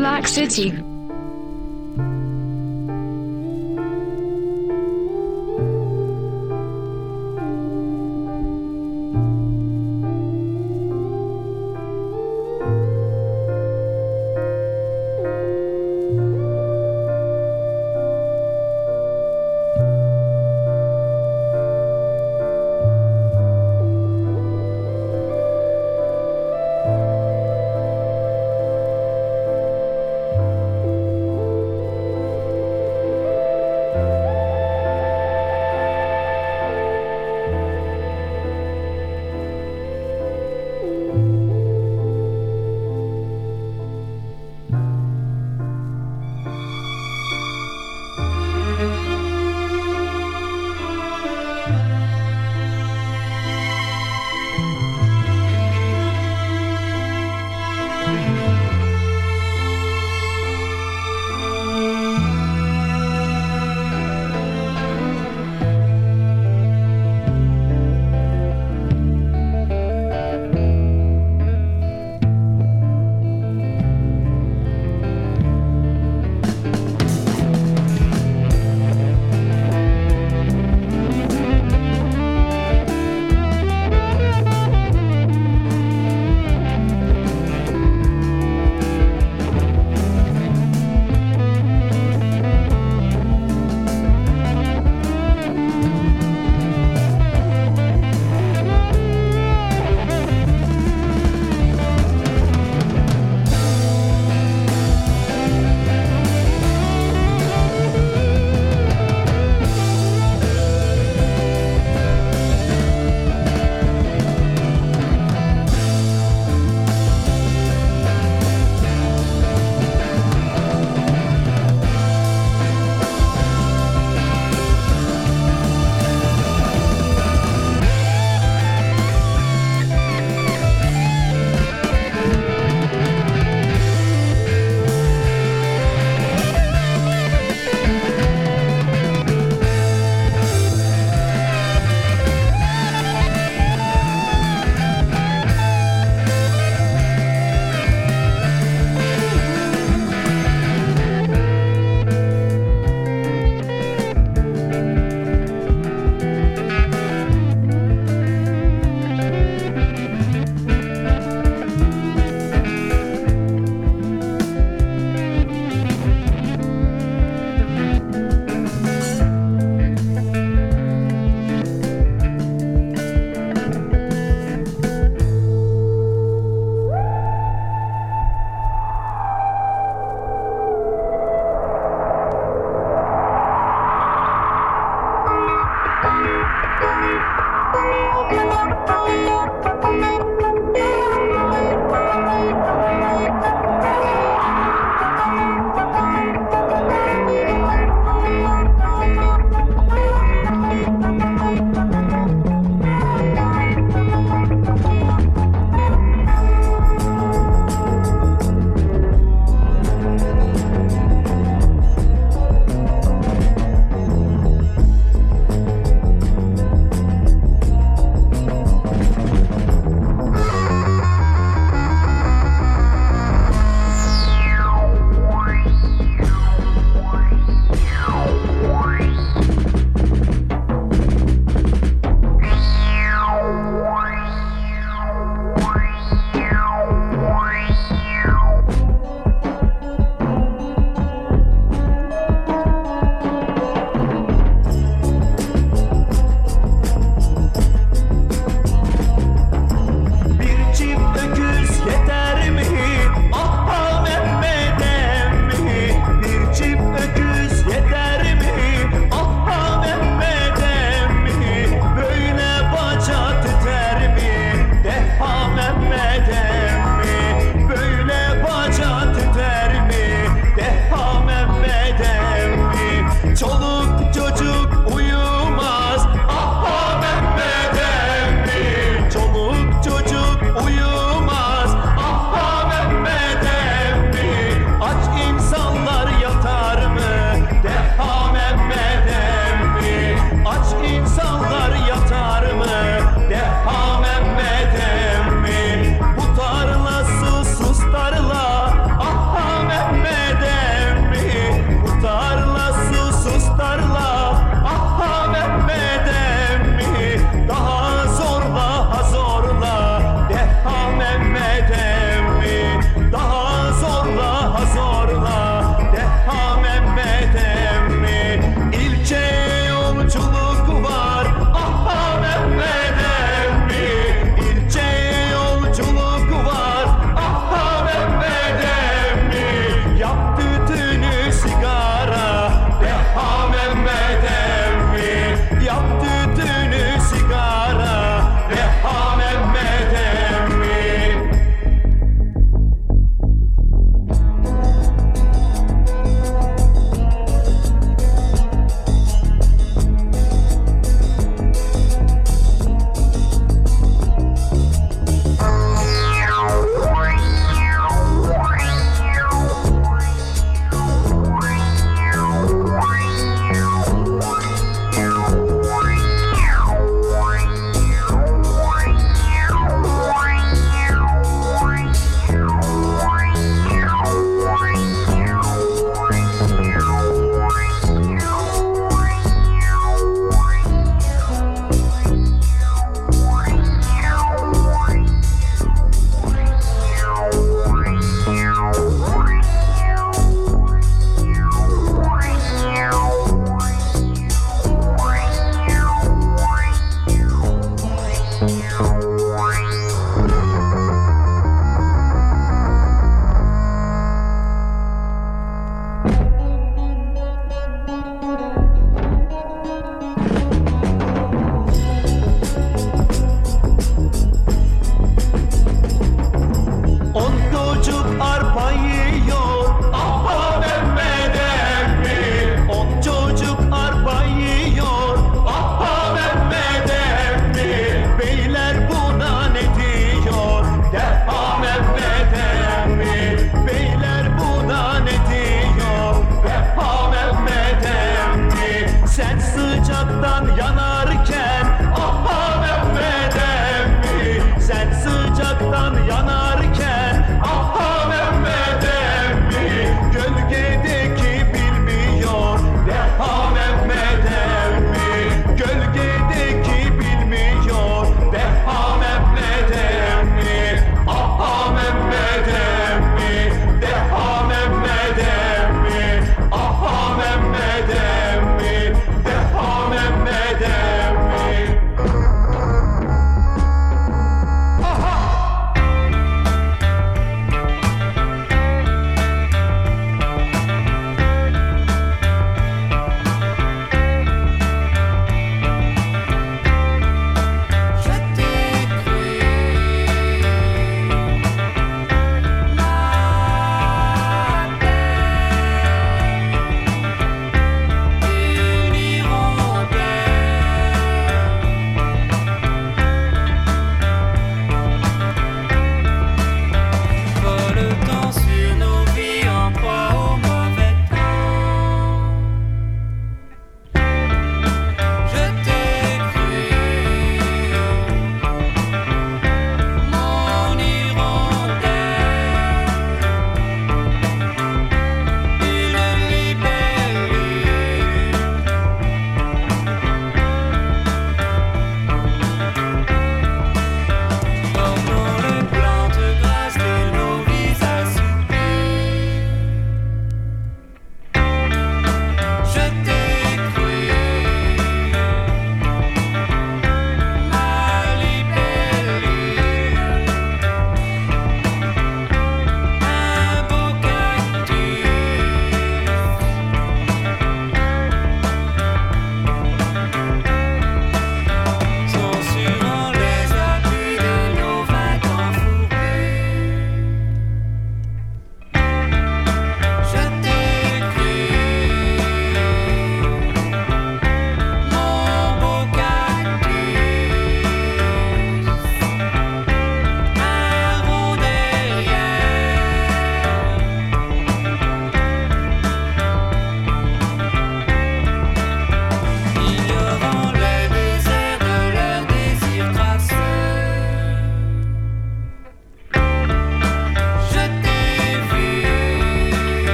Slack City.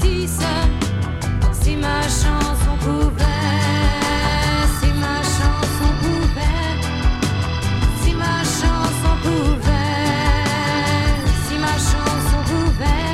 réussisse. Si ma chanson pouvait, si ma chanson pouvait, si ma chanson pouvait, si ma chanson pouvait.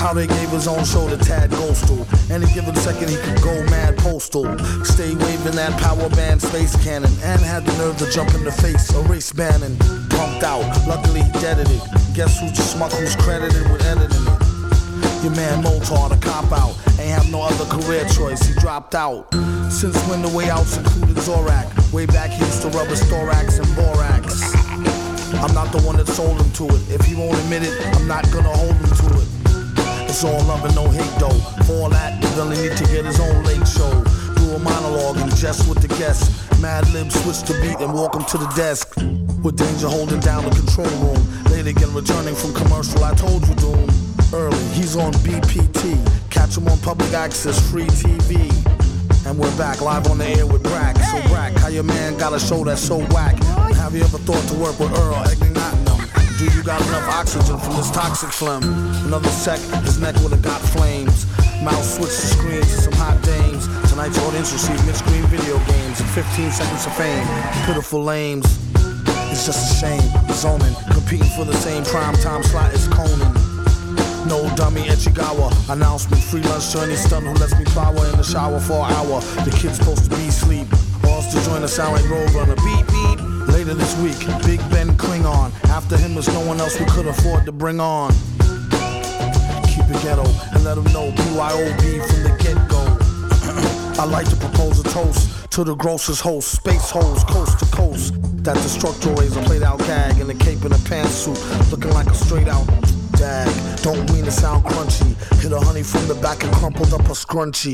How they gave his own show to Tad Ghostal. Any given second he could go mad postal. Stay waving that power band space cannon. And had the nerve to jump in the face, erase Bannon. Pumped out, luckily he deaded it. Guess who's the schmuck who's credited with editing it? Your man Motar, the cop out. Ain't have no other career choice, he dropped out. Since when the way outs included Zorak. Way back he used to rub his thorax and borax. I'm not the one that sold him to it. If he won't admit it, I'm not gonna hold him to it. It's all love and no hate though. For all that, the villain need to get his own late show. Do a monologue and jest with the guests. Mad Lib switch the beat and walk him to the desk. With Danger holding down the control room. Later again returning from commercial, I told you Doom. Early, he's on BPT. Catch him on public access, free TV. And we're back live on the air with Brack. So Brack, how your man got a show that's so whack? Have you ever thought to work with Earl Egnatin? Do you got enough oxygen from this toxic phlegm? Another sec, his neck would've got flames. Mouse switch the screen to some hot dames. Tonight's audience received mid-screen video games and 15 seconds of fame. Pitiful lames. It's just a shame. Zoning, competing for the same prime time slot as Conan. No dummy Echigawa. Announcement, free lunch to any stunt who lets me power in the shower for an hour. The kid's supposed to be asleep. Or else to join the sound like Roadrunner. Beep, beep. Later this week, Big Ben Klingon. After him there's no one else we could afford to bring on. Keep it ghetto and let them know BYOB from the get-go. I like to propose a toast to the grossest host. Space hoes, coast to coast. That destructor razor played out gag in a cape and a pantsuit. Looking like a straight out dag. Don't mean to sound crunchy. Hit a honey from the back and crumpled up a scrunchie.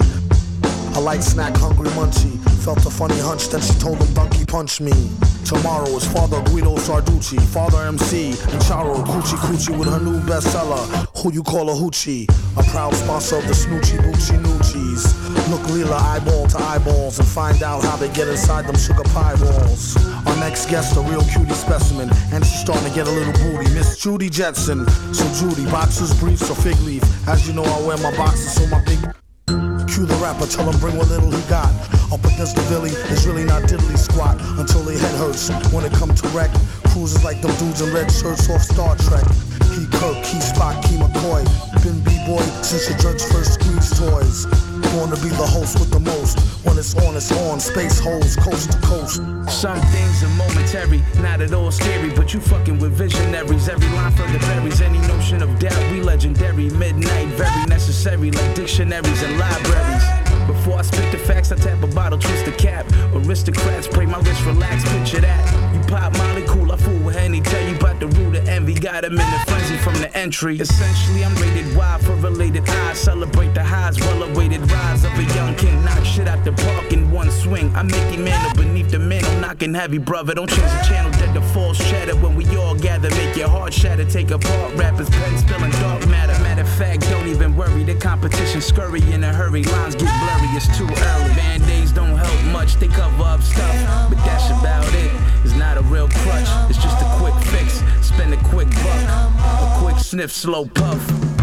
I like snack hungry munchie. Felt a funny hunch, then she told him donkey punch me. Tomorrow is Father Guido Sarducci, Father MC, and Charo Coochie Coochie with her new bestseller, Who You Call a Hoochie. A proud sponsor of the Snoochie Boochie Noochies. Look Leela eyeball to eyeballs and find out how they get inside them sugar pie walls. Our next guest, a real cutie specimen, and she's starting to get a little booty. Miss Judy Jetson. So Judy, boxers, briefs, or fig leaf. As you know, I wear my boxers, so my big... Cue the rapper, tell him bring what little he got. Up against the Billy, it's really not diddly squat until their head hurts. When it come to wreck, cruises like them dudes in red shirts off Star Trek. Key Kirk, Key Spock, Key McCoy. Been B-boy since your judge first squeezed toys. Born to be the host with the most. When it's on, space holes, coast to coast. Some things are momentary, not at all scary, but you fucking with visionaries. Every line from the berries, any notion of doubt, we legendary. Midnight, very necessary, like dictionaries and libraries. Before I spit the facts, I tap a bottle, twist the cap. Aristocrats, pray my wrist relax, picture that. You pop Molly, cool, I fool with Henny. Tell you about the root of envy, got him in a frenzy from the entry. Essentially, I'm rated Y for related eyes. Celebrate the highs, well-awaited rise of a young king. Knock shit out the park in one swing. I'm Mickey Mantle beneath the mantle, knocking heavy, brother. Don't change the channel, dead the false chatter. When we all gather, make your heart shatter. Take apart rappers, pen spilling dark matter. Matter of fact, don't even worry. The competition scurry in a hurry. Lines get blurry, it's too early. Band-aids don't help much, they cover up stuff. But that's about it. It's not a real crutch, it's just a quick fix. Spend a quick buck, a quick sniff, slow puff.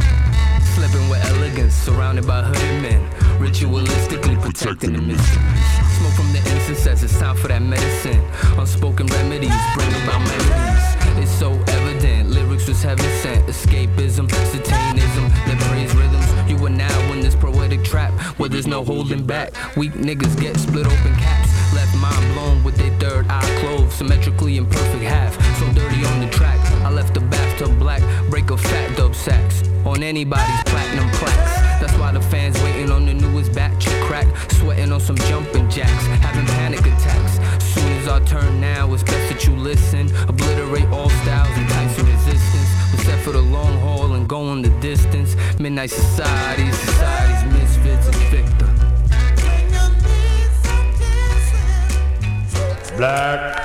Slipping with elegance, surrounded by hooded men. Ritualistically protecting the mysteries. Smoke from the incense as it's time for that medicine. Unspoken remedies bring about memories. It's so evident, lyrics was heaven sent. Escapism, satanism, that praise rhythms. You are now in this poetic trap where there's no holding back. Weak niggas get split open caps. Left mind blown with their third eye closed. Symmetrically in perfect half. So dirty on the track. I left the bathtub black. Break a fat dub sacks on anybody's platinum plaques. That's why the fans waiting on the newest batch of crack. Sweating on some jumping jacks. Having panic attacks. Soon as I turn now, it's best that you listen. Obliterate all styles and types of resistance. We're set for the long haul and going the distance. Midnight society's misfits and Victor. Black.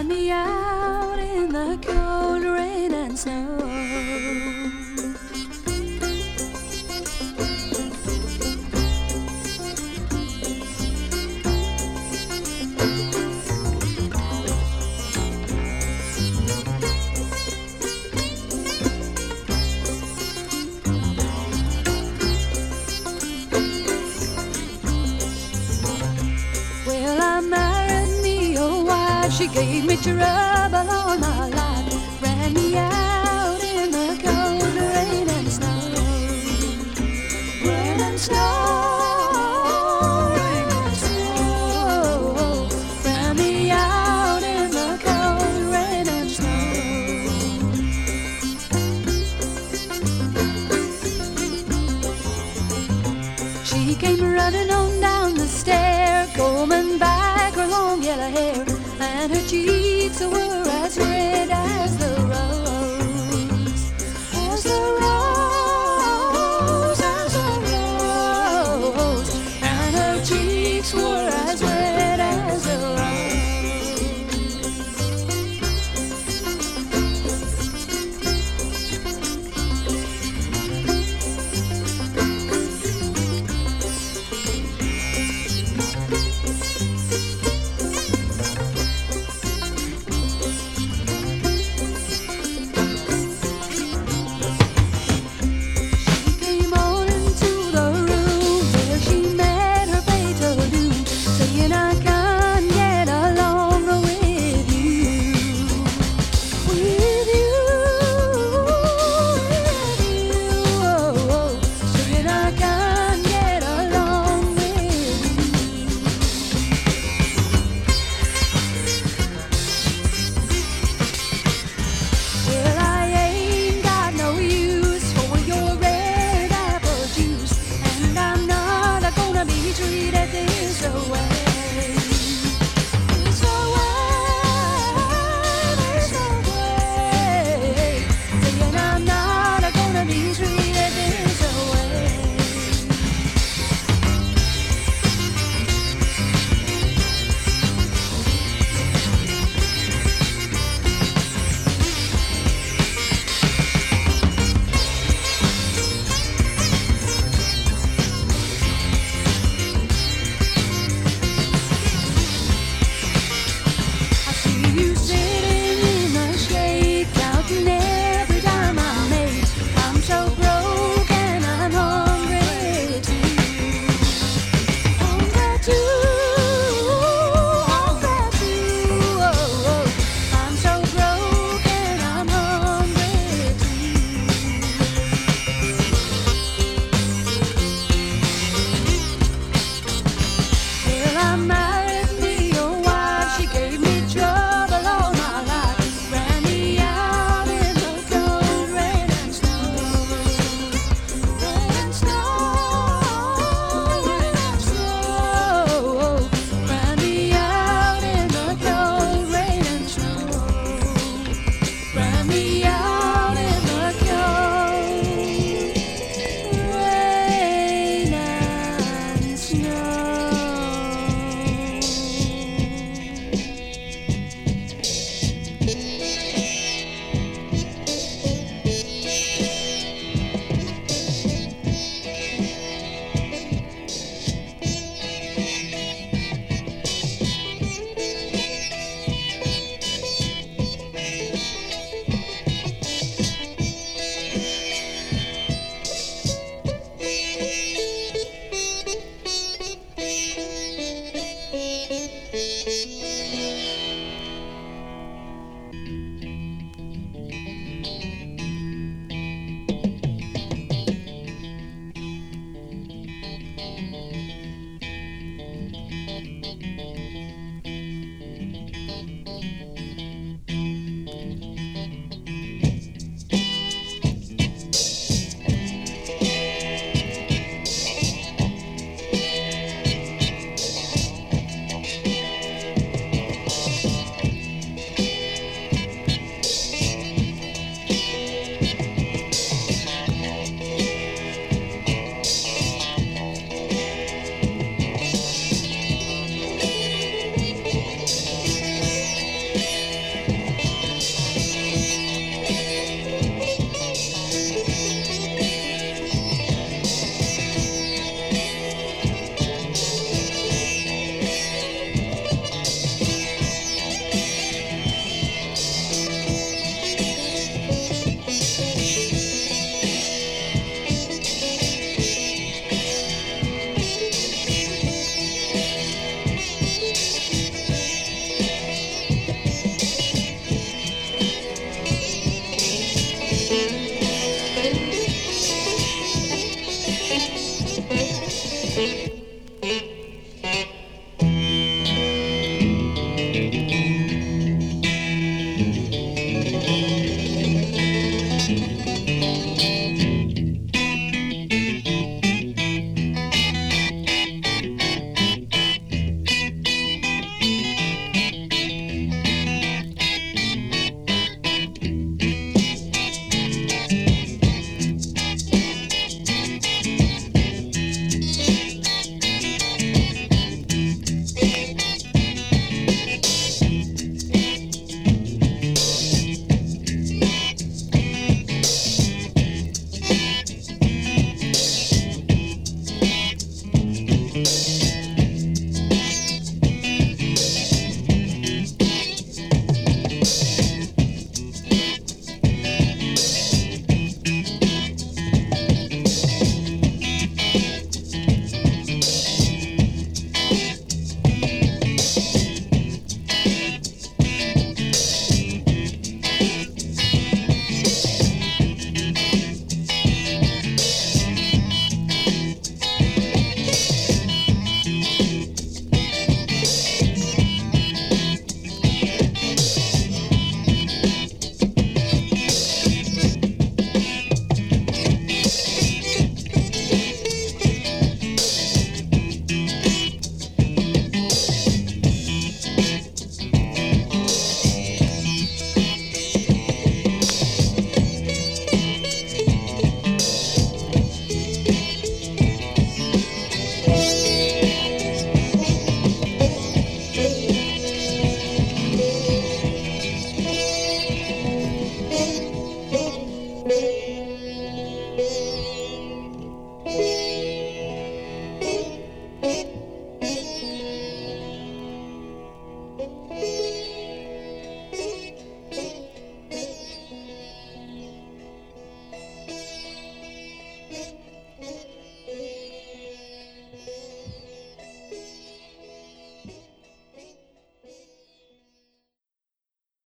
ran me out in the cold rain and snow. She gave me trouble all my life, ran me out in the cold rain and snow. Rain and snow, rain and snow, ran me out in the cold rain and snow. She came running on down the stair, combing back her long yellow hair, and her cheeks were as red as the